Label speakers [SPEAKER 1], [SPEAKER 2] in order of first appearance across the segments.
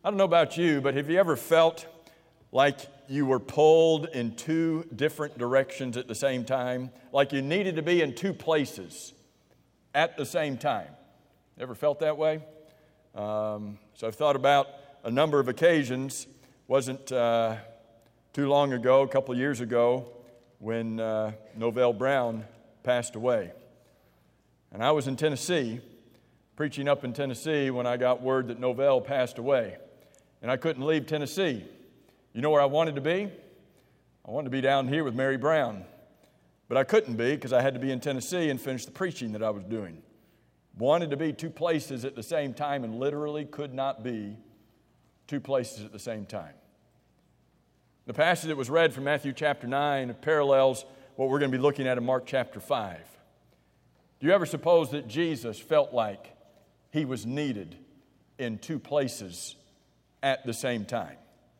[SPEAKER 1] I don't know about you, but have you ever felt like you were pulled in two different directions at the same time? Like you needed to be in two places at the same time? Ever felt that way? So I've thought about a number of occasions. Wasn't too long ago, a couple of years ago, when Novell Brown passed away. And I was in Tennessee, preaching up in Tennessee when I got word that Novell passed away. And I couldn't leave Tennessee. You know where I wanted to be? I wanted to be down here with Mary Brown. But I couldn't be because I had to be in Tennessee and finish the preaching that I was doing. Wanted to be two places at the same time and literally could not be two places at the same time. The passage that was read from Matthew chapter 9 parallels what we're going to be looking at in Mark chapter 5. Do you ever suppose that Jesus felt like he was needed in two places at the same time?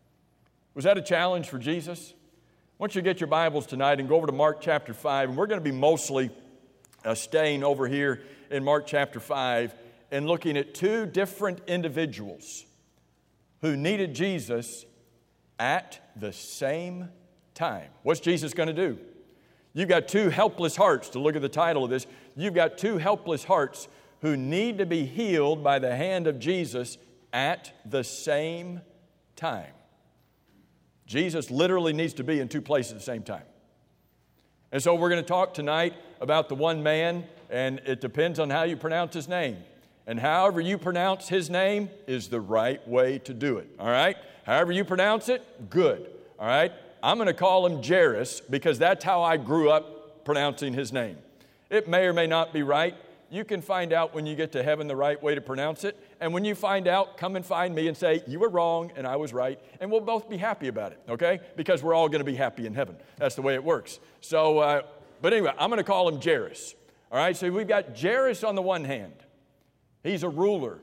[SPEAKER 1] Was that a challenge for Jesus? I want you to get your Bibles tonight and go over to Mark chapter 5, and we're going to be mostly staying over here in Mark chapter 5 and looking at two different individuals who needed Jesus at the same time. What's Jesus going to do? You've got two helpless hearts, to look at the title of this. You've got two helpless hearts who need to be healed by the hand of Jesus at the same time. Jesus literally needs to be in two places at the same time. And so we're going to talk tonight about the one man, and it depends on how you pronounce his name. And however you pronounce his name is the right way to do it, all right? However you pronounce it, good, all right? I'm going to call him Jairus because that's how I grew up pronouncing his name. It may or may not be right. You can find out when you get to heaven the right way to pronounce it. And when you find out, come and find me and say, you were wrong and I was right. And we'll both be happy about it, okay? Because we're all going to be happy in heaven. That's the way it works. So, but anyway, I'm going to call him Jairus. All right, so we've got Jairus on the one hand. He's a ruler.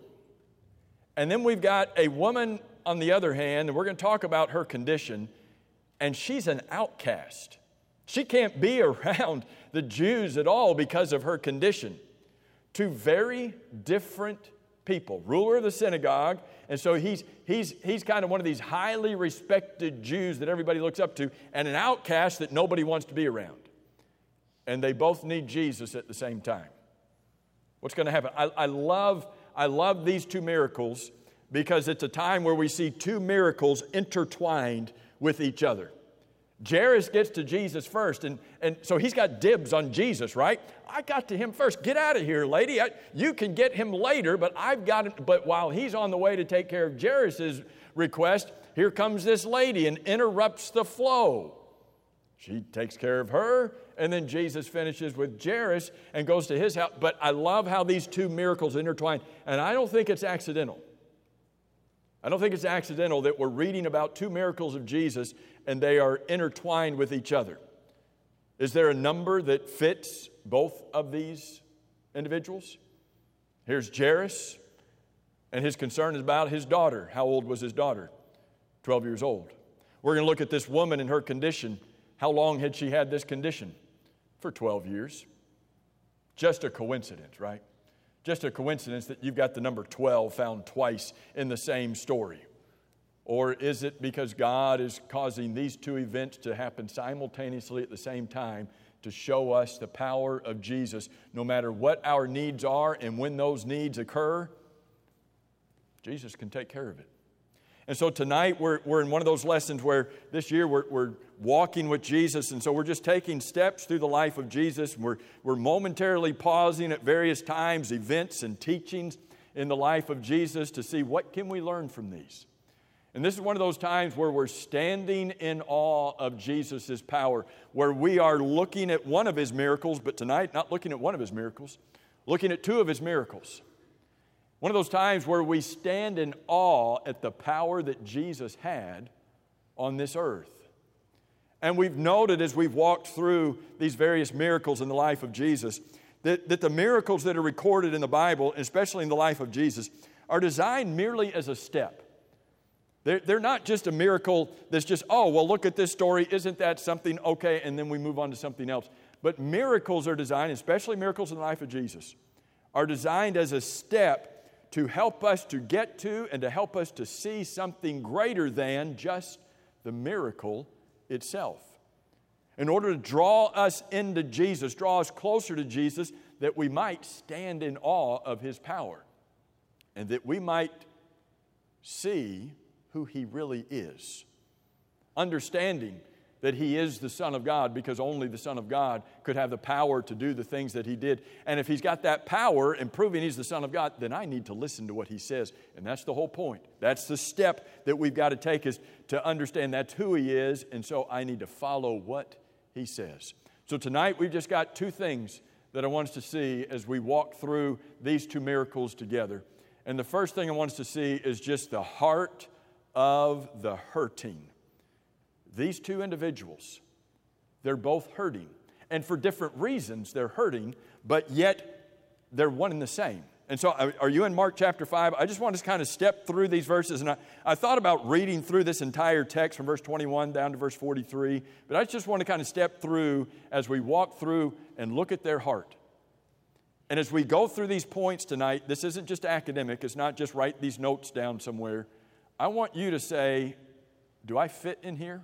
[SPEAKER 1] And then we've got a woman on the other hand, and we're going to talk about her condition. And she's an outcast. She can't be around the Jews at all because of her condition. Two very different people. Ruler of the synagogue, and so he's kind of one of these highly respected Jews that everybody looks up to, and an outcast that nobody wants to be around. And they both need Jesus at the same time. What's going to happen? I love these two miracles because it's a time where we see two miracles intertwined with each other. Jairus gets to Jesus first, and so he's got dibs on Jesus, right? I got to him first. Get out of here, lady. You can get him later, but I've got him. But while he's on the way to take care of Jairus' request, here comes this lady and interrupts the flow. She takes care of her, and then Jesus finishes with Jairus and goes to his house. But I love how these two miracles intertwine, and I don't think it's accidental. I don't think it's accidental that we're reading about two miracles of Jesus and they are intertwined with each other. Is there a number that fits both of these individuals? Here's Jairus, and his concern is about his daughter. How old was his daughter? 12 years old. We're going to look at this woman and her condition. How long had she had this condition? For 12 years. Just a coincidence, right? Just a coincidence that you've got the number 12 found twice in the same story? Or is it because God is causing these two events to happen simultaneously at the same time to show us the power of Jesus? No matter what our needs are and when those needs occur, Jesus can take care of it. And so tonight we're in one of those lessons where this year we're walking with Jesus, and so we're just taking steps through the life of Jesus. We're momentarily pausing at various times, events and teachings in the life of Jesus to see what can we learn from these. And this is one of those times where we're standing in awe of Jesus' power, where we are looking at one of his miracles, but tonight not looking at one of his miracles, looking at two of his miracles. One of those times where we stand in awe at the power that Jesus had on this earth. And we've noted as we've walked through these various miracles in the life of Jesus, that the miracles that are recorded in the Bible, especially in the life of Jesus, are designed merely as a step. They're not just a miracle that's just, oh, well, look at this story. Isn't that something? Okay, and then we move on to something else. But miracles are designed, especially miracles in the life of Jesus, are designed as a step to help us to get to and to help us to see something greater than just the miracle itself. In order to draw us into Jesus, draw us closer to Jesus, that we might stand in awe of His power and that we might see who He really is. Understanding that He is the Son of God, because only the Son of God could have the power to do the things that He did. And if He's got that power and proving He's the Son of God, then I need to listen to what He says. And that's the whole point. That's the step that we've got to take, is to understand that's who He is, and so I need to follow what He says. So tonight we've just got two things that I want us to see as we walk through these two miracles together. And the first thing I want us to see is just the heart of the hurting. These two individuals, they're both hurting. And for different reasons they're hurting, but yet they're one and the same. And so are you in Mark chapter 5? I just want to kind of step through these verses. And I thought about reading through this entire text from verse 21 down to verse 43. But I just want to kind of step through as we walk through and look at their heart. And as we go through these points tonight, this isn't just academic. It's not just write these notes down somewhere. I want you to say, do I fit in here?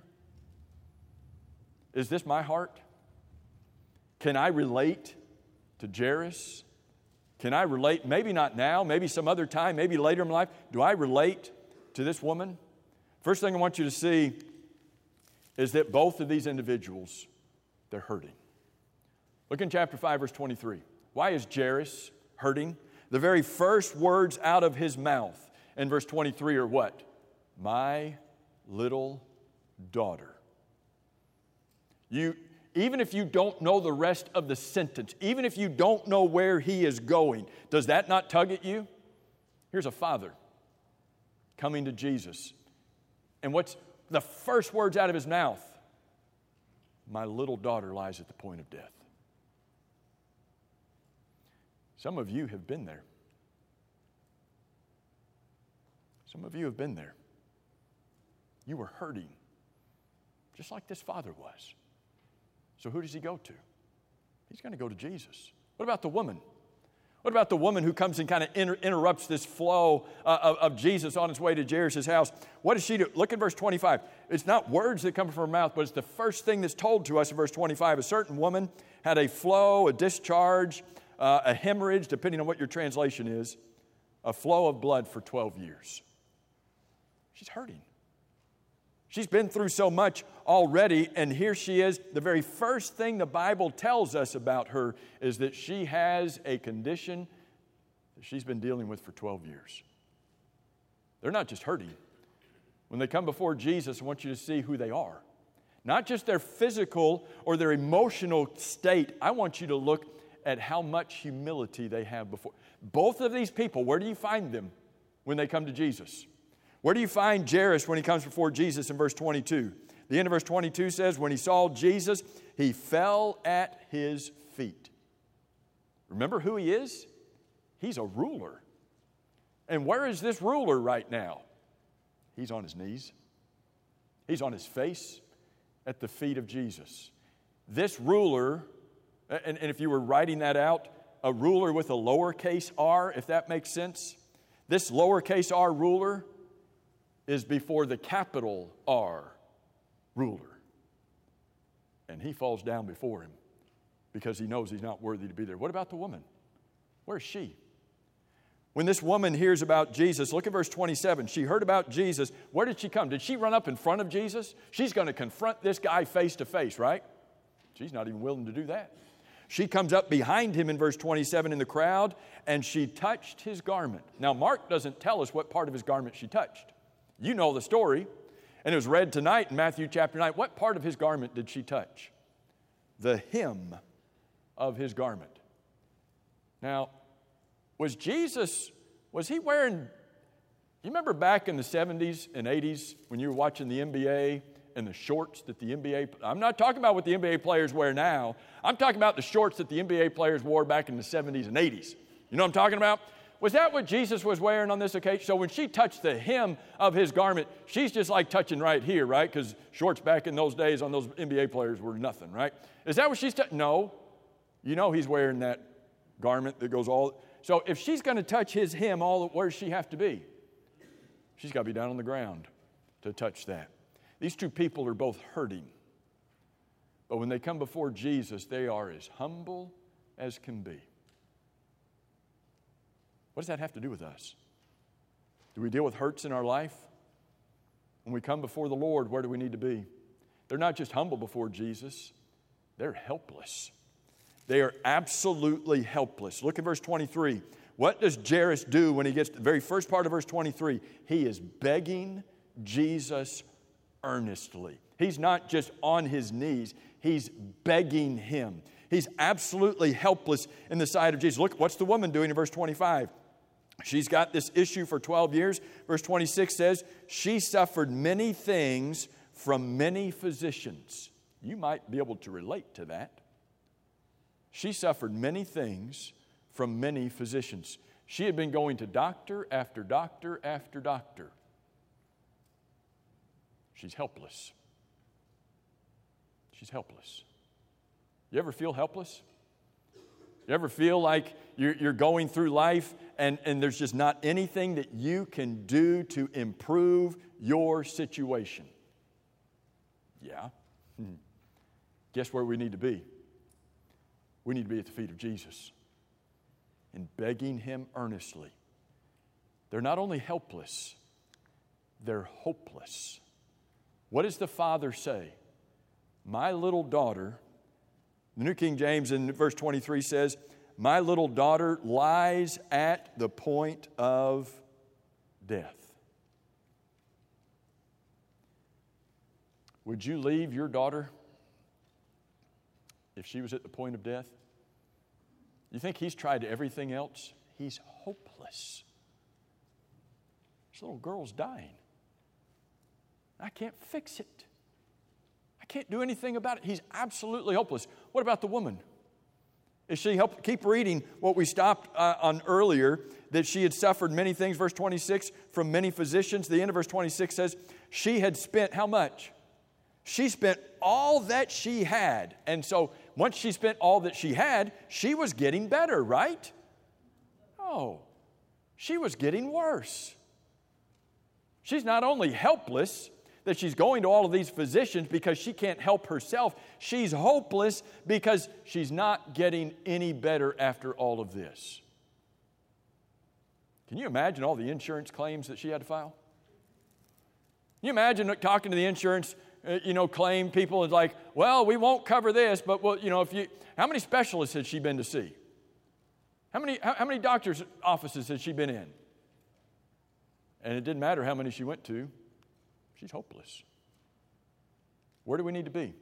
[SPEAKER 1] Is this my heart? Can I relate to Jairus? Can I relate, maybe not now, maybe some other time, maybe later in my life, do I relate to this woman? First thing I want you to see is that both of these individuals, they're hurting. Look in chapter 5, verse 23. Why is Jairus hurting? The very first words out of his mouth in verse 23 are what? My little daughter. Even if you don't know the rest of the sentence, even if you don't know where he is going, does that not tug at you? Here's a father coming to Jesus. And what's the first words out of his mouth? My little daughter lies at the point of death. Some of you have been there. Some of you have been there. You were hurting, just like this father was. So who does he go to? He's going to go to Jesus. What about the woman? What about the woman who comes and kind of interrupts this flow of Jesus on his way to Jairus' house? What does she do? Look at verse 25. It's not words that come from her mouth, but it's the first thing that's told to us in verse 25. A certain woman had a flow, a discharge, a hemorrhage, depending on what your translation is, a flow of blood for 12 years. She's hurting. She's been through so much already, and here she is. The very first thing the Bible tells us about her is that she has a condition that she's been dealing with for 12 years. They're not just hurting. When they come before Jesus, I want you to see who they are. Not just their physical or their emotional state. I want you to look at how much humility they have before. Both of these people, where do you find them when they come to Jesus? Where do you find Jairus when he comes before Jesus in verse 22? The end of verse 22 says, when he saw Jesus, he fell at his feet. Remember who he is? He's a ruler. And where is this ruler right now? He's on his knees. He's on his face at the feet of Jesus. This ruler, and if you were writing that out, a ruler with a lowercase r, if that makes sense. This lowercase r ruler is before the capital R ruler. And he falls down before him because he knows he's not worthy to be there. What about the woman? Where's she? When this woman hears about Jesus, look at verse 27. She heard about Jesus. Where did she come? Did she run up in front of Jesus? She's going to confront this guy face to face, right? She's not even willing to do that. She comes up behind him in verse 27 in the crowd, and she touched his garment. Now, Mark doesn't tell us what part of his garment she touched. You know the story, and it was read tonight in Matthew chapter 9. What part of his garment did she touch? The hem of his garment. Now, was he wearing, you remember back in the 70s and 80s when you were watching the NBA and the shorts that the NBA, I'm not talking about what the NBA players wear now. I'm talking about the shorts that the NBA players wore back in the 70s and 80s. You know what I'm talking about? Was that what Jesus was wearing on this occasion? So when she touched the hem of his garment, she's just like touching right here, right? Because shorts back in those days on those NBA players were nothing, right? Is that what she's touching? No. You know he's wearing that garment that goes all... So if she's going to touch his hem, where does she have to be? She's got to be down on the ground to touch that. These two people are both hurting. But when they come before Jesus, they are as humble as can be. What does that have to do with us? Do we deal with hurts in our life? When we come before the Lord, where do we need to be? They're not just humble before Jesus, they're helpless. They are absolutely helpless. Look at verse 23. What does Jairus do when he gets to the very first part of verse 23? He is begging Jesus earnestly. He's not just on his knees, he's begging him. He's absolutely helpless in the sight of Jesus. Look, what's the woman doing in verse 25? She's got this issue for 12 years. Verse 26 says, she suffered many things from many physicians. You might be able to relate to that. She suffered many things from many physicians. She had been going to doctor after doctor after doctor. She's helpless. She's helpless. You ever feel helpless? You ever feel like you're going through life and there's just not anything that you can do to improve your situation? Yeah. Guess where we need to be? We need to be at the feet of Jesus and begging him earnestly. They're not only helpless, they're hopeless. What does the Father say? My little daughter, the New King James in verse 23 says, my little daughter lies at the point of death. Would you leave your daughter if she was at the point of death? You think he's tried everything else? He's hopeless. This little girl's dying. I can't fix it. I can't do anything about it. He's absolutely hopeless. What about the woman? Is she help? Keep reading what we stopped on earlier, that she had suffered many things, verse 26, from many physicians. The end of verse 26 says, she had spent how much? She spent all that she had. And so once she spent all that she had, she was getting better, right? Oh, she was getting worse. She's not only helpless, that she's going to all of these physicians because she can't help herself. She's hopeless because she's not getting any better after all of this. Can you imagine all the insurance claims that she had to file? Can you imagine talking to the insurance claim people is like, well, we won't cover this, but well, how many specialists has she been to see? How many doctors' offices has she been in? And it didn't matter how many she went to. She's hopeless. Where do we need to be?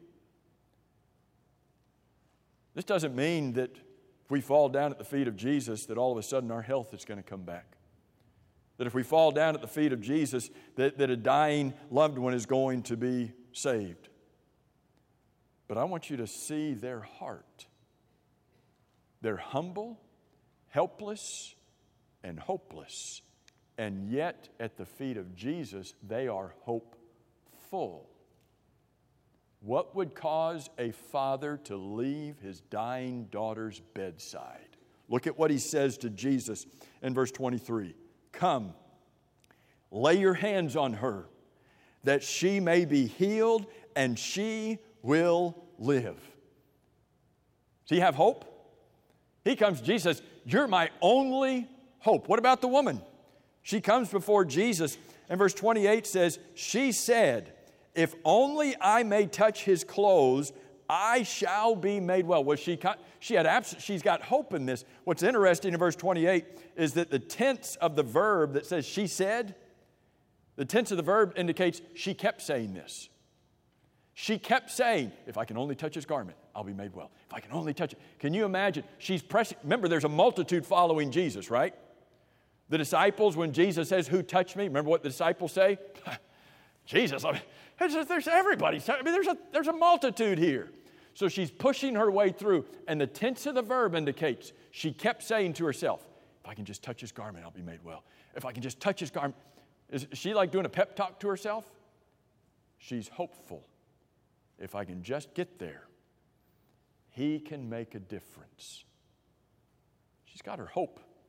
[SPEAKER 1] This doesn't mean that if we fall down at the feet of Jesus that all of a sudden our health is going to come back. That if we fall down at the feet of Jesus that a dying loved one is going to be saved. But I want you to see their heart. They're humble, helpless, and hopeless. And yet, at the feet of Jesus, they are hopeful. What would cause a father to leave his dying daughter's bedside? Look at what he says to Jesus in verse 23. Come, lay your hands on her, that she may be healed, and she will live. Do you have hope? He comes, Jesus, you're my only hope. What about the woman? She comes before Jesus, and verse 28 says, she said, if only I may touch his clothes, I shall be made well. Well, she's got hope in this. What's interesting in verse 28 is that the tense of the verb that says she said, the tense of the verb indicates she kept saying this. She kept saying, if I can only touch his garment, I'll be made well. If I can only touch it. Can you imagine? She's pressing. Remember, there's a multitude following Jesus, right? The disciples, when Jesus says, who touched me? Remember what the disciples say? Jesus, there's everybody. I mean, there's a multitude here. So she's pushing her way through. And the tense of the verb indicates she kept saying to herself, if I can just touch his garment, I'll be made well. If I can just touch his garment. Is she like doing a pep talk to herself? She's hopeful. If I can just get there, he can make a difference. She's got her hope.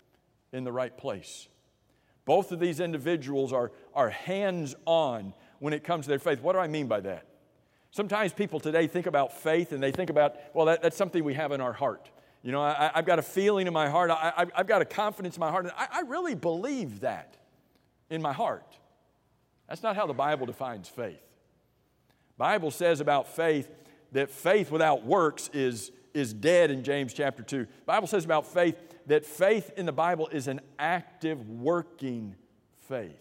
[SPEAKER 1] in the right place. Both of these individuals are hands-on when it comes to their faith. What do I mean by that? Sometimes people today think about faith and they think about, well, that's something we have in our heart. You know, I've got a feeling in my heart. I've got a confidence in my heart. And I really believe that in my heart. That's not how the Bible defines faith. The Bible says about faith that faith without works is dead in James chapter 2. The Bible says about faith that faith in the Bible is an active, working faith.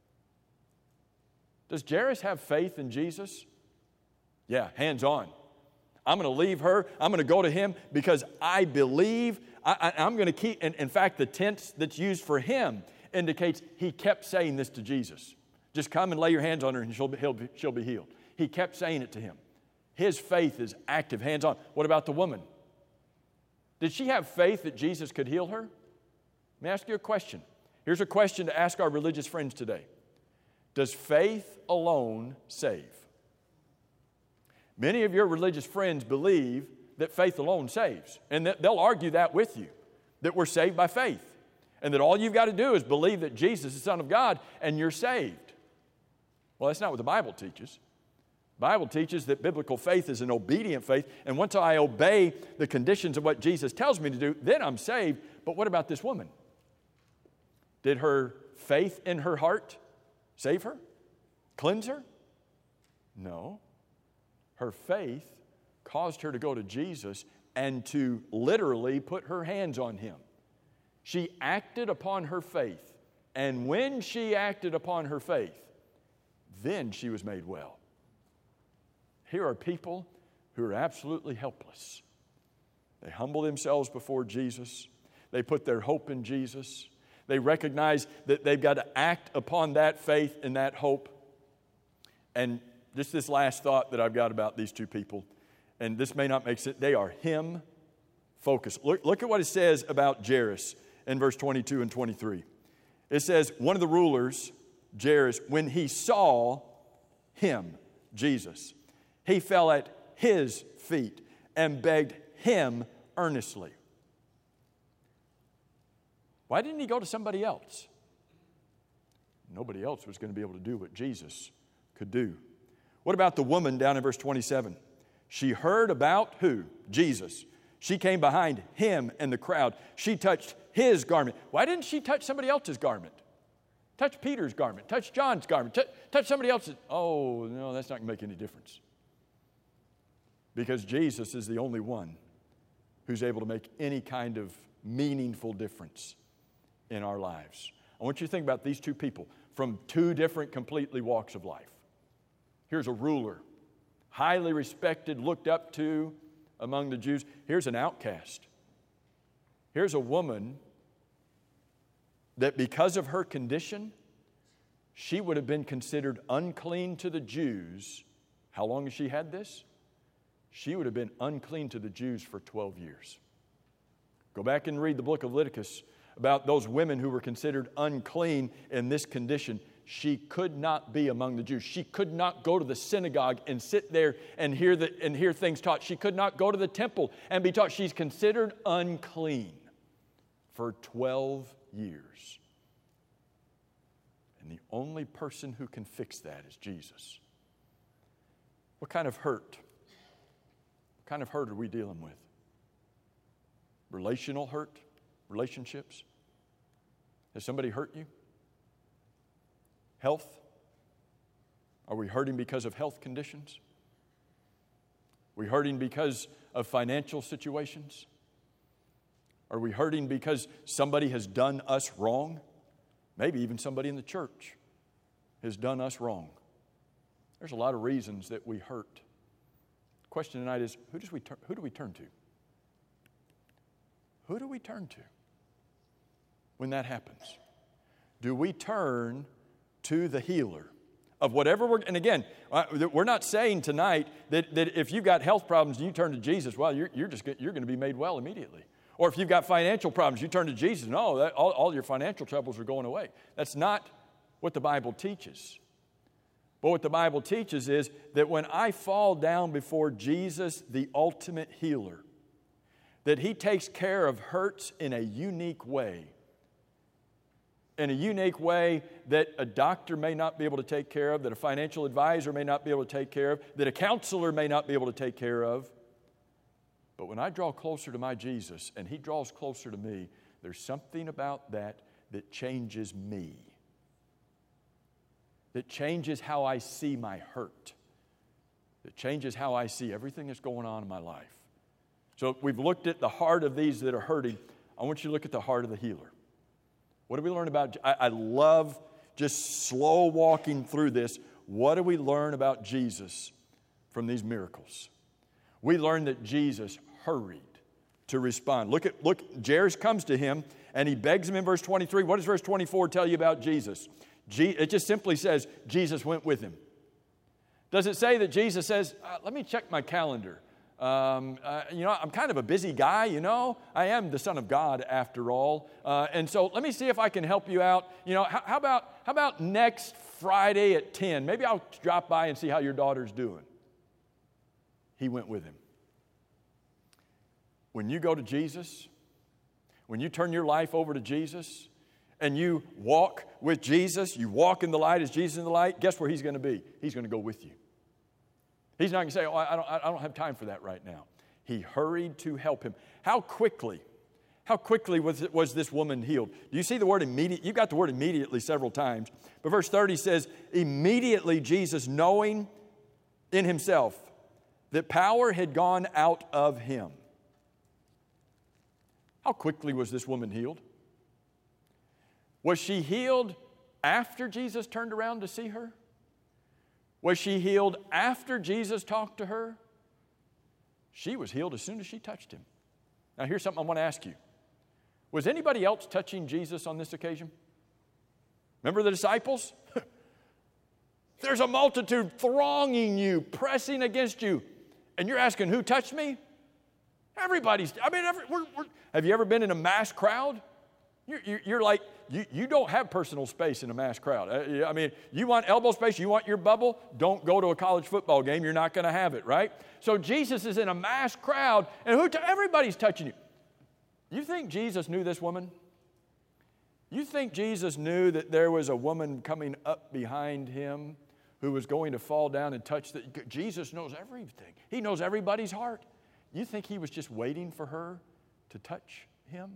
[SPEAKER 1] Does Jairus have faith in Jesus? Yeah, hands on. I'm going to leave her. I'm going to go to him because I believe. I'm going to keep. And in fact, the tense that's used for him indicates he kept saying this to Jesus. Just come and lay your hands on her and she'll be healed. He kept saying it to him. His faith is active, hands on. What about the woman? Did she have faith that Jesus could heal her? Let me ask you a question. Here's a question to ask our religious friends today. Does faith alone save? Many of your religious friends believe that faith alone saves, and they'll argue that with you, that we're saved by faith, and that all you've got to do is believe that Jesus is the Son of God, and you're saved. Well, that's not what the Bible teaches. The Bible teaches that biblical faith is an obedient faith, and once I obey the conditions of what Jesus tells me to do, then I'm saved. But what about this woman? Did her faith in her heart save her? Cleanse her? No. Her faith caused her to go to Jesus and to literally put her hands on him. She acted upon her faith, and when she acted upon her faith, then she was made well. Here are people who are absolutely helpless. They humble themselves before Jesus. They put their hope in Jesus. They recognize that they've got to act upon that faith and that hope. And just this last thought that I've got about these two people, and this may not make sense, they are him-focused. Look at what it says about Jairus in verse 22 and 23. It says, one of the rulers, Jairus, when he saw him, Jesus, he fell at his feet and begged him earnestly. Why didn't he go to somebody else? Nobody else was going to be able to do what Jesus could do. What about the woman down in verse 27? She heard about who? Jesus. She came behind him and the crowd. She touched his garment. Why didn't she touch somebody else's garment? Touch Peter's garment. Touch John's garment. Touch somebody else's. Oh, no, that's not going to make any difference. Because Jesus is the only one who's able to make any kind of meaningful difference in our lives. I want you to think about these two people from two different completely walks of life. Here's a ruler, highly respected, looked up to among the Jews. Here's an outcast. Here's a woman that because of her condition, she would have been considered unclean to the Jews. How long has she had this? She would have been unclean to the Jews for 12 years. Go back and read the book of Leviticus about those women who were considered unclean in this condition. She could not be among the Jews. She could not go to the synagogue and sit there and hear things taught. She could not go to the temple and be taught. She's considered unclean for 12 years. And the only person who can fix that is Jesus. What kind of hurt? What kind of hurt are we dealing with? Relational hurt? Relationships? Has somebody hurt you? Health? Are we hurting because of health conditions? Are we hurting because of financial situations? Are we hurting because somebody has done us wrong? Maybe even somebody in the church has done us wrong. There's a lot of reasons that we hurt. The question tonight is, who do we turn to? Who do we turn to when that happens? Do we turn to the healer of whatever and again, we're not saying tonight that if you've got health problems and you turn to Jesus, well, you're going to be made well immediately. Or if you've got financial problems, you turn to Jesus, no, all your financial troubles are going away. That's not what the Bible teaches. But what the Bible teaches is that when I fall down before Jesus, the ultimate healer, that He takes care of hurts in a unique way, in a unique way that a doctor may not be able to take care of, that a financial advisor may not be able to take care of, that a counselor may not be able to take care of. But when I draw closer to my Jesus and He draws closer to me, there's something about that changes me, that changes how I see my hurt, that changes how I see everything that's going on in my life. So we've looked at the heart of these that are hurting. I want you to look at the heart of the healer. What do we learn about? I love just slow walking through this. What do we learn about Jesus from these miracles? We learn that Jesus hurried to respond. Look, Jairus comes to him and he begs him in verse 23. What does verse 24 tell you about Jesus? It just simply says Jesus went with him. Does it say that Jesus says, let me check my calendar? I'm kind of a busy guy, I am the Son of God after all. And so let me see if I can help you out. How about next Friday at 10? Maybe I'll drop by and see how your daughter's doing. He went with him. When you go to Jesus, when you turn your life over to Jesus, and you walk with Jesus, you walk in the light as Jesus in the light, guess where He's going to be? He's going to go with you. He's not going to say, I don't have time for that right now. He hurried to help him. How quickly was this woman healed? Do you see the word immediate? You've got the word immediately several times. But verse 30 says, immediately Jesus, knowing in Himself that power had gone out of Him. How quickly was this woman healed? Was she healed after Jesus turned around to see her? Was she healed after Jesus talked to her? She was healed as soon as she touched Him. Now here's something I want to ask you. Was anybody else touching Jesus on this occasion? Remember the disciples? There's a multitude thronging you, pressing against you, and you're asking, who touched me? Everybody's, have you ever been in a mass crowd? You're like, you don't have personal space in a mass crowd. You want elbow space, you want your bubble, don't go to a college football game, you're not going to have it, right? So Jesus is in a mass crowd, and everybody's touching you. You think Jesus knew this woman? You think Jesus knew that there was a woman coming up behind Him who was going to fall down and touch Jesus knows everything. He knows everybody's heart. You think He was just waiting for her to touch Him?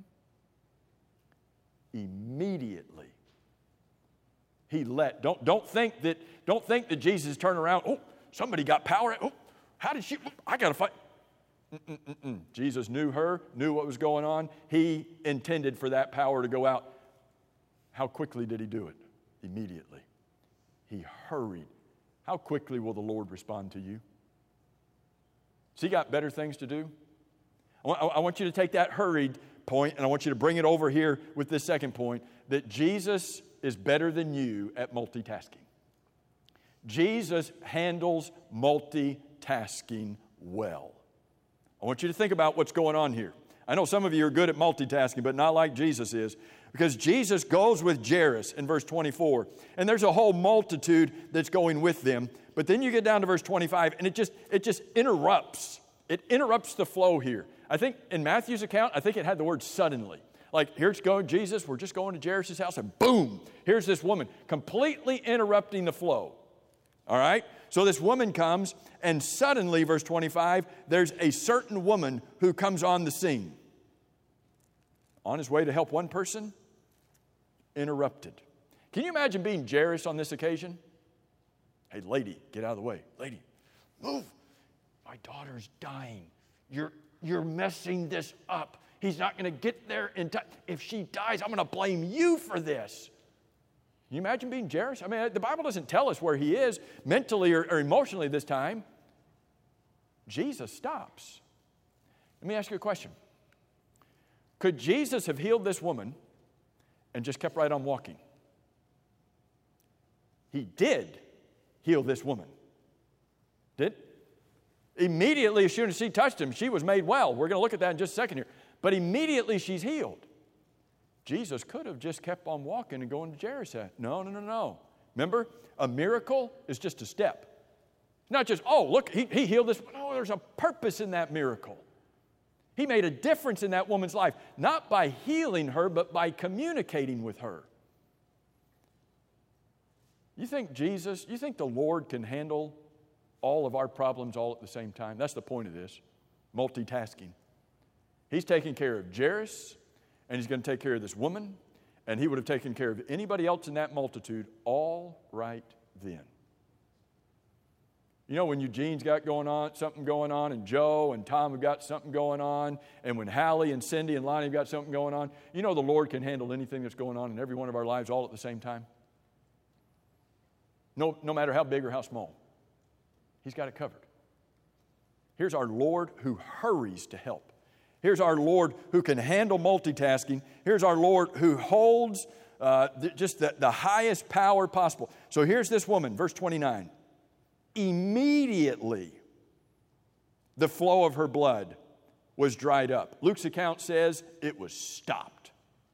[SPEAKER 1] Immediately, He let. Don't think that Jesus turned around. Oh, somebody got power. Oh, how did she? I got to fight. Jesus knew her, knew what was going on. He intended for that power to go out. How quickly did He do it? Immediately. He hurried. How quickly will the Lord respond to you? Has He got better things to do? I want you to take that hurried point, and I want you to bring it over here with this second point, that Jesus is better than you at multitasking. Jesus handles multitasking well. I want you to think about what's going on here. I know some of you are good at multitasking, but not like Jesus is, because Jesus goes with Jairus in verse 24, and there's a whole multitude that's going with them. But then you get down to verse 25, and it just interrupts. It interrupts the flow here. I think in Matthew's account, I think it had the word suddenly. Like, here's going Jesus, we're just going to Jairus' house, and boom, here's this woman, completely interrupting the flow. All right? So this woman comes, and suddenly, verse 25, there's a certain woman who comes on the scene. On his way to help one person, interrupted. Can you imagine being Jairus on this occasion? Hey, lady, get out of the way. Lady, move. My daughter's dying. You're messing this up. He's not going to get there in time. If she dies, I'm going to blame you for this. Can you imagine being Jairus? I mean, the Bible doesn't tell us where he is mentally or emotionally this time. Jesus stops. Let me ask you a question. Could Jesus have healed this woman and just kept right on walking? He did heal this woman. Did? Immediately, as soon as she touched him, she was made well. We're going to look at that in just a second here. But immediately, she's healed. Jesus could have just kept on walking and going to Jairus. No. Remember, a miracle is just a step. Not just, oh, look, he healed this. No, there's a purpose in that miracle. He made a difference in that woman's life, not by healing her, but by communicating with her. You think the Lord can handle all of our problems all at the same time? That's the point of this, multitasking. He's taking care of Jairus, and he's going to take care of this woman, and he would have taken care of anybody else in that multitude all right then. You know, when Eugene's got something going on, and Joe and Tom have got something going on, and when Hallie and Cindy and Lonnie have got something going on, you know the Lord can handle anything that's going on in every one of our lives all at the same time. No matter how big or how small. He's got it covered. Here's our Lord who hurries to help. Here's our Lord who can handle multitasking. Here's our Lord who holds just the highest power possible. So here's this woman, verse 29. Immediately, the flow of her blood was dried up. Luke's account says it was stopped.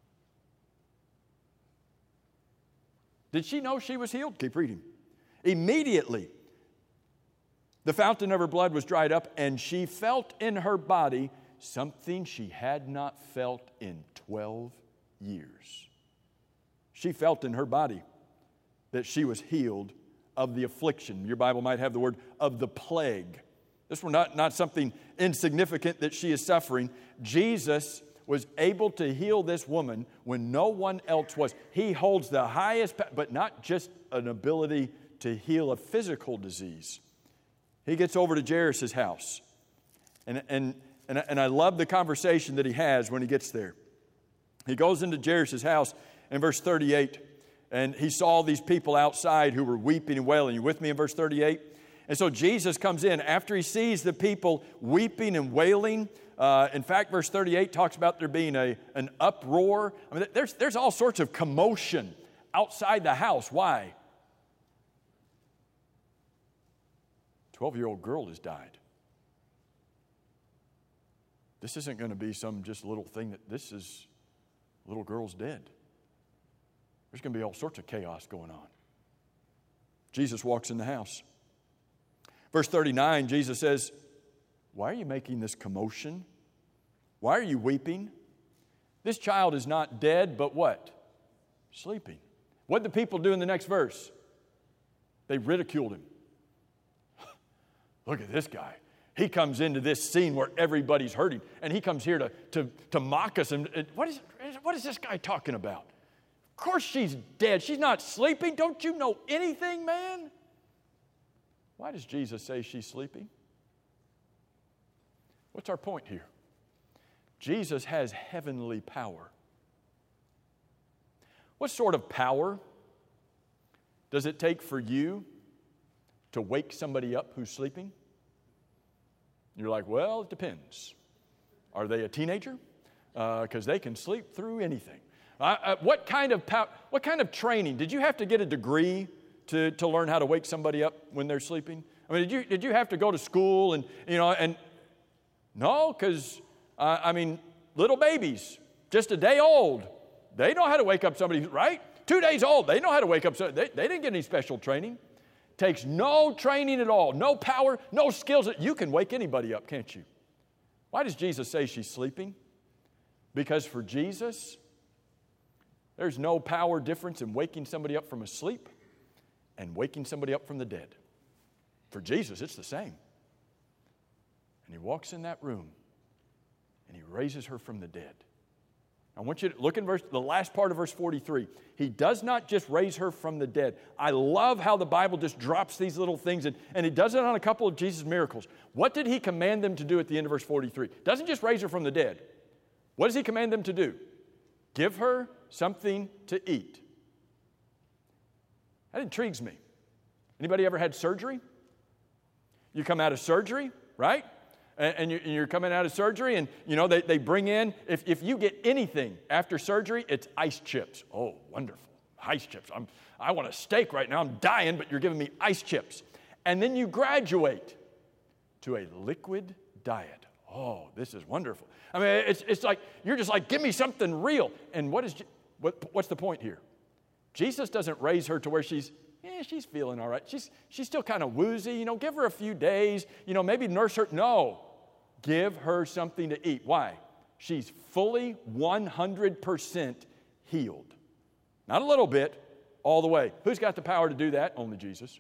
[SPEAKER 1] Did she know she was healed? Keep reading. Immediately, the fountain of her blood was dried up, and she felt in her body something she had not felt in 12 years. She felt in her body that she was healed of the affliction. Your Bible might have the word of the plague. This was not something insignificant that she is suffering. Jesus was able to heal this woman when no one else was. He holds the highest, but not just an ability to heal a physical disease. He gets over to Jairus' house. And I love the conversation that he has when he gets there. He goes into Jairus' house in verse 38, and he saw these people outside who were weeping and wailing. You with me in verse 38? And so Jesus comes in after he sees the people weeping and wailing. In fact, verse 38 talks about there being an uproar. I mean, there's all sorts of commotion outside the house. Why? 12-year-old girl has died. This isn't going to be some just little thing this is, little girl's dead. There's going to be all sorts of chaos going on. Jesus walks in the house. Verse 39, Jesus says, why are you making this commotion? Why are you weeping? This child is not dead, but what? Sleeping. What did the people do in the next verse? They ridiculed him. Look at this guy. He comes into this scene where everybody's hurting, and he comes here to mock us. And what is this guy talking about? Of course she's dead. She's not sleeping. Don't you know anything, man? Why does Jesus say she's sleeping? What's our point here? Jesus has heavenly power. What sort of power does it take for you to wake somebody up who's sleeping? You're like, well, it depends. Are they a teenager? Because they can sleep through anything. What kind of training? Did you have to get a degree to learn how to wake somebody up when they're sleeping? I mean, did you have to go to school and no, because little babies, just a day old, they know how to wake up somebody, right? 2 days old, they know how to wake up somebody. They didn't get any special training. Takes no training at all, no power, no skills. You can wake anybody up, can't you? Why does Jesus say she's sleeping? Because for Jesus, there's no power difference in waking somebody up from a sleep and waking somebody up from the dead. For Jesus, it's the same. And he walks in that room and he raises her from the dead. I want you to look in the last part of verse 43. He does not just raise her from the dead. I love how the Bible just drops these little things, and he does it on a couple of Jesus' miracles. What did he command them to do at the end of verse 43? Doesn't just raise her from the dead. What does he command them to do? Give her something to eat. That intrigues me. Anybody ever had surgery? You come out of surgery, right? And you're coming out of surgery, and they bring in, if you get anything after surgery, it's ice chips. Oh, wonderful. Ice chips. I want a steak right now. I'm dying, but you're giving me ice chips. And then you graduate to a liquid diet. Oh, this is wonderful. I mean, it's like, you're just like, give me something real. And what's the point here? Jesus doesn't raise her to where she's feeling all right. She's still kind of woozy. Give her a few days. Maybe nurse her. No. Give her something to eat. Why? She's fully 100% healed. Not a little bit, all the way. Who's got the power to do that? Only Jesus.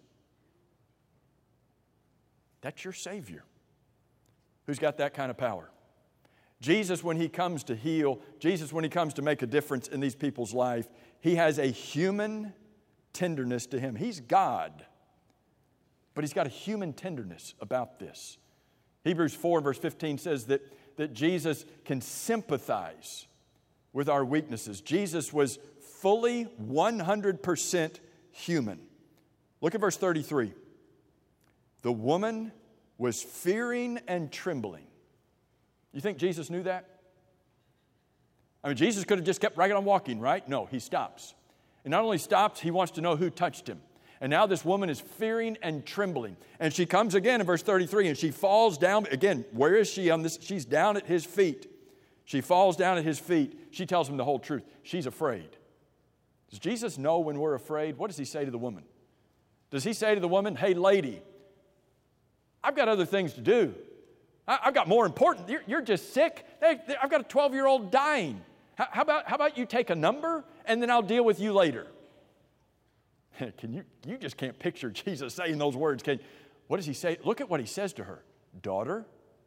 [SPEAKER 1] That's your Savior. Who's got that kind of power? Jesus, when He comes to heal, Jesus, when He comes to make a difference in these people's life, He has a human tenderness to Him. He's God, but He's got a human tenderness about this. Hebrews 4 verse 15 says that Jesus can sympathize with our weaknesses. Jesus was fully 100% human. Look at verse 33. The woman was fearing and trembling. You think Jesus knew that? I mean, Jesus could have just kept right on walking, right? No, He stops. And not only stops, He wants to know who touched Him. And now this woman is fearing and trembling. And she comes again in verse 33, and she falls down. Again, where is she on this? She's down at His feet. She falls down at His feet. She tells Him the whole truth. She's afraid. Does Jesus know when we're afraid? What does He say to the woman? Does He say to the woman, hey, lady, I've got other things to do. I've got more important. You're just sick. I've got a 12-year-old dying. How about you take a number, and then I'll deal with you later? You just can't picture Jesus saying those words. What does He say? Look at what He says to her. Daughter.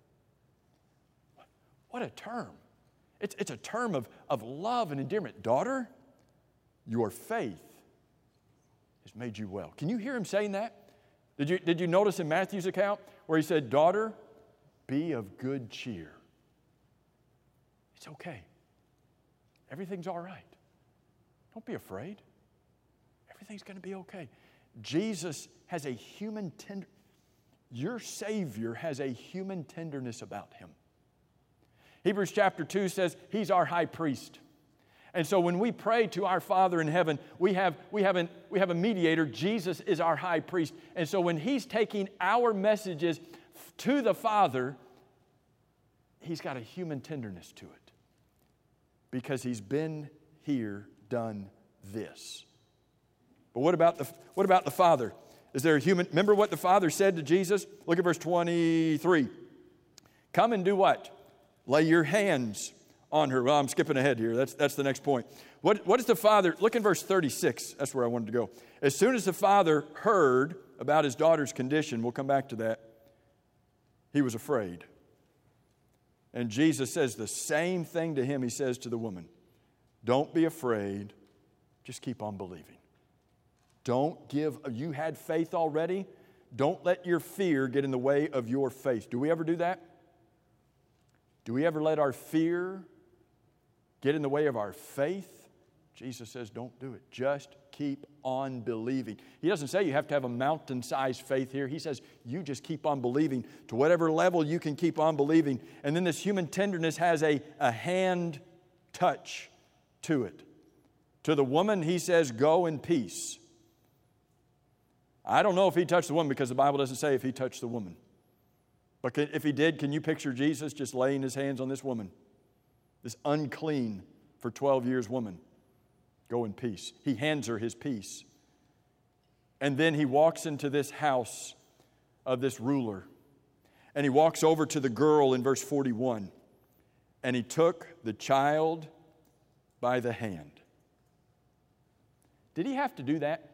[SPEAKER 1] What a term. It's a term of love and endearment. Daughter, your faith has made you well. Can you hear Him saying that? Did you notice in Matthew's account where He said, daughter, be of good cheer. It's okay. Everything's all right. Don't be afraid. Everything's going to be okay. Jesus has a human tender. Your Savior has a human tenderness about Him. Hebrews chapter 2 says He's our high priest. And so when we pray to our Father in heaven, we have a mediator. Jesus is our high priest. And so when He's taking our messages to the Father, He's got a human tenderness to it. Because He's been here, done this. But what about the Father? Is there a human? Remember what the Father said to Jesus? Look at verse 23. Come and do what? Lay your hands on her. Well, I'm skipping ahead here. That's the next point. What is the Father? Look in verse 36. That's where I wanted to go. As soon as the Father heard about His daughter's condition, we'll come back to that, He was afraid. And Jesus says the same thing to him He says to the woman. Don't be afraid. Just keep on believing. Don't give. You had faith already. Don't let your fear get in the way of your faith. Do we ever do that? Do we ever let our fear get in the way of our faith? Jesus says, don't do it. Just keep on believing. He doesn't say you have to have a mountain-sized faith here. He says you just keep on believing to whatever level you can keep on believing. And then this human tenderness has a hand touch to it. To the woman, He says, go in peace. I don't know if He touched the woman because the Bible doesn't say if He touched the woman. But if He did, can you picture Jesus just laying His hands on this woman? This unclean for 12 years woman. Go in peace. He hands her His peace. And then He walks into this house of this ruler. And He walks over to the girl in verse 41. And He took the child by the hand. Did He have to do that?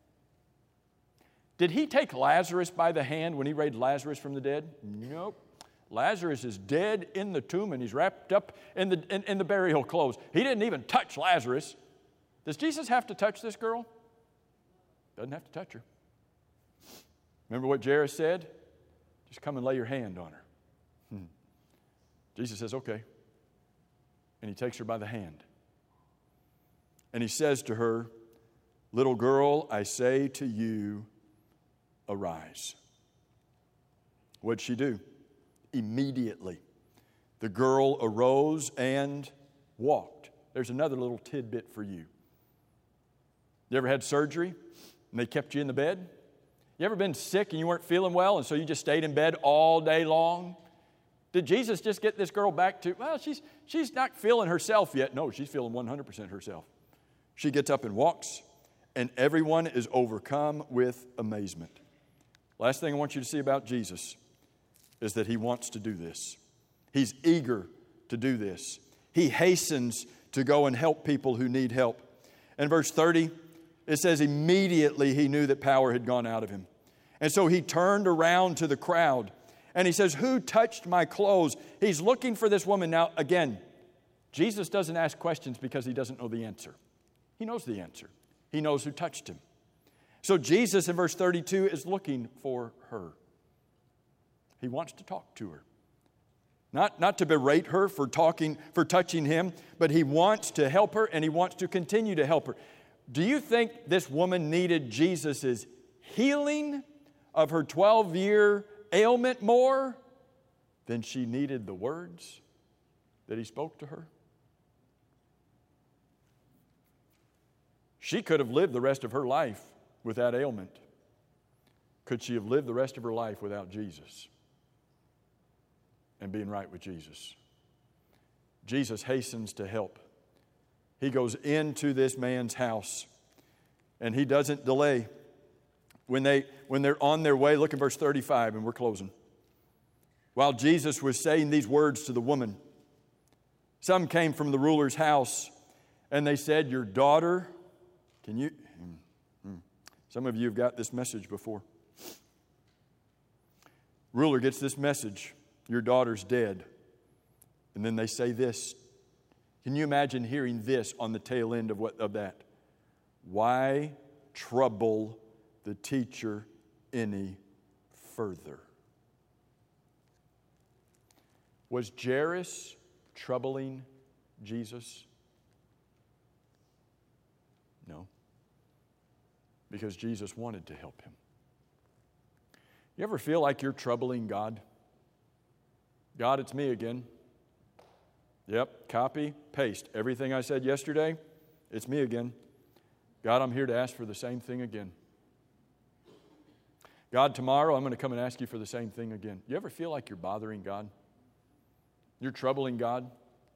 [SPEAKER 1] Did He take Lazarus by the hand when He raised Lazarus from the dead? Nope. Lazarus is dead in the tomb and he's wrapped up in the burial clothes. He didn't even touch Lazarus. Does Jesus have to touch this girl? Doesn't have to touch her. Remember what Jairus said? Just come and lay your hand on her. Jesus says, okay. And He takes her by the hand. And He says to her, little girl, I say to you, arise. What'd she do? Immediately, the girl arose and walked. There's another little tidbit for you. You ever had surgery and they kept you in the bed? You ever been sick and you weren't feeling well and so you just stayed in bed all day long? Did Jesus just get this girl back to, well, she's not feeling herself yet. No, she's feeling 100% herself. She gets up and walks, and everyone is overcome with amazement. Last thing I want you to see about Jesus is that He wants to do this. He's eager to do this. He hastens to go and help people who need help. In verse 30, it says immediately he knew that power had gone out of him. And so he turned around to the crowd and he says, "Who touched my clothes?" He's looking for this woman. Now, again, Jesus doesn't ask questions because he doesn't know the answer. He knows the answer. He knows who touched him. So Jesus in verse 32 is looking for her. He wants to talk to her. Not to berate her for touching him, but he wants to help her and he wants to continue to help her. Do you think this woman needed Jesus' healing of her 12-year ailment more than she needed the words that he spoke to her? She could have lived the rest of her life with that ailment. Could she have lived the rest of her life without Jesus and being right with Jesus? Jesus hastens to help. He goes into this man's house and he doesn't delay. When they're on their way, look at verse 35 and we're closing. While Jesus was saying these words to the woman, some came from the ruler's house and they said, "Your daughter," some of you have got this message before. Ruler gets this message, "Your daughter's dead." And then they say this. Can you imagine hearing this on the tail end of that? "Why trouble the teacher any further?" Was Jairus troubling Jesus? No. Because Jesus wanted to help him. You ever feel like you're troubling God? "God, it's me again." Yep, copy, paste. Everything I said yesterday, it's me again. "God, I'm here to ask for the same thing again. God, tomorrow I'm going to come and ask you for the same thing again." You ever feel like you're bothering God? You're troubling God?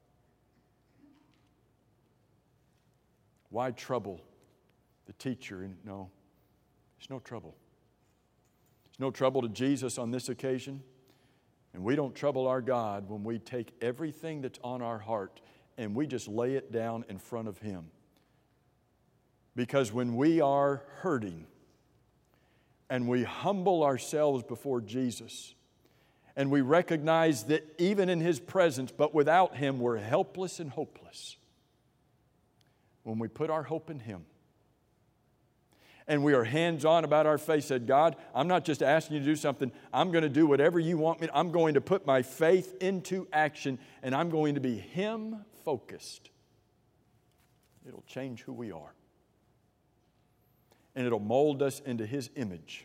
[SPEAKER 1] Why trouble the teacher? No, there's no trouble. There's no trouble to Jesus on this occasion. And we don't trouble our God when we take everything that's on our heart and we just lay it down in front of Him. Because when we are hurting and we humble ourselves before Jesus and we recognize that even in His presence, but without Him, we're helpless and hopeless. When we put our hope in Him and we are hands-on about our faith, said, "God, I'm not just asking you to do something. I'm going to do whatever you want me. I'm going to put my faith into action and I'm going to be Him-focused." It'll change who we are. And it'll mold us into His image.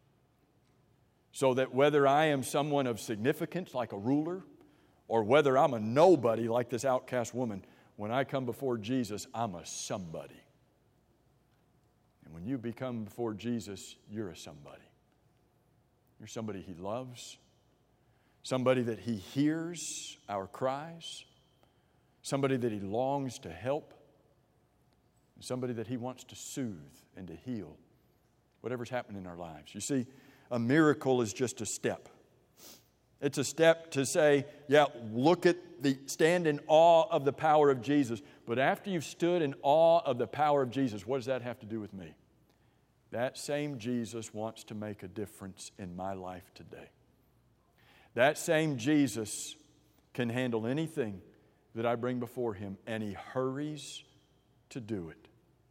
[SPEAKER 1] So that whether I am someone of significance like a ruler or whether I'm a nobody like this outcast woman, when I come before Jesus, I'm a somebody. And when you become before Jesus, you're a somebody. You're somebody He loves, somebody that He hears our cries, somebody that He longs to help, and somebody that He wants to soothe and to heal whatever's happening in our lives. You see, a miracle is just a step. It's a step to say, yeah, stand in awe of the power of Jesus. But after you've stood in awe of the power of Jesus, what does that have to do with me? That same Jesus wants to make a difference in my life today. That same Jesus can handle anything that I bring before Him, and He hurries to do it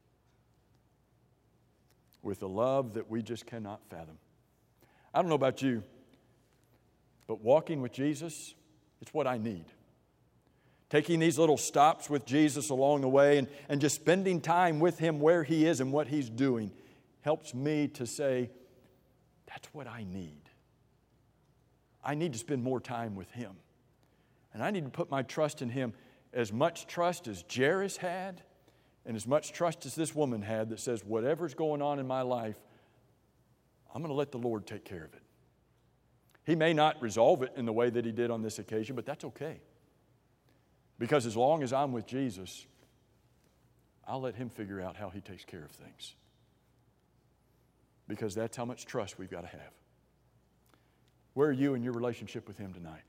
[SPEAKER 1] with a love that we just cannot fathom. I don't know about you, but walking with Jesus, it's what I need. Taking these little stops with Jesus along the way and just spending time with Him where He is and what He's doing helps me to say, that's what I need. I need to spend more time with Him. And I need to put my trust in Him, as much trust as Jairus had and as much trust as this woman had, that says, whatever's going on in my life, I'm going to let the Lord take care of it. He may not resolve it in the way that He did on this occasion, but that's okay. Because as long as I'm with Jesus, I'll let Him figure out how He takes care of things. Because that's how much trust we've got to have. Where are you in your relationship with Him tonight?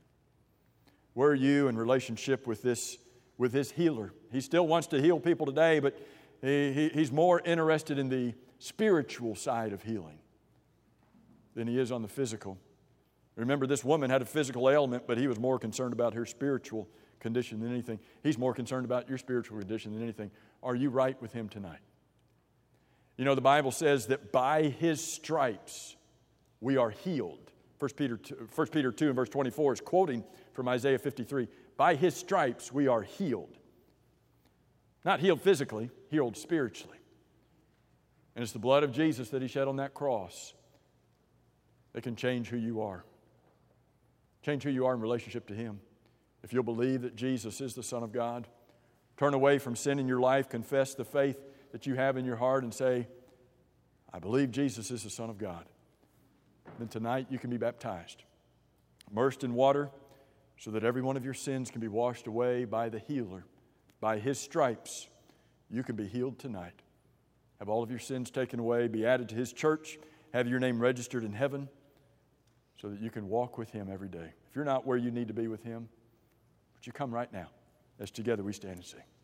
[SPEAKER 1] Where are you in relationship with this healer? He still wants to heal people today, but He's more interested in the spiritual side of healing than he is on the physical. Remember, this woman had a physical ailment, but he was more concerned about her spiritual condition than anything. He's more concerned about your spiritual condition than anything. Are you right with him tonight? You know, the Bible says that by his stripes we are healed. 1 Peter 2 and verse 24 is quoting from Isaiah 53. By his stripes we are healed. Not healed physically, healed spiritually. And it's the blood of Jesus that he shed on that cross that can change who you are. Change who you are in relationship to him. If you'll believe that Jesus is the Son of God, turn away from sin in your life, confess the faith that you have in your heart and say, I believe Jesus is the Son of God. Then tonight you can be baptized, immersed in water, so that every one of your sins can be washed away by the healer. By his stripes, you can be healed tonight. Have all of your sins taken away, be added to his church, have your name registered in heaven, so that you can walk with him every day. If you're not where you need to be with him, would you come right now as together we stand and sing?